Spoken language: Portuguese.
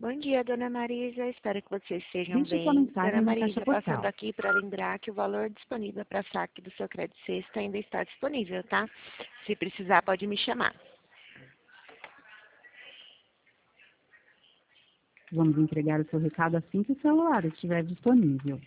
Bom dia, dona Marisa. Espero que vocês estejam Deixe sua bem. mensagem Dona na Marisa, caixa passando postal. aqui para lembrar que o valor disponível para saque do seu crédito sexta ainda está disponível, tá? Se precisar, pode me chamar. Vamos entregar o seu recado assim que o celular estiver disponível.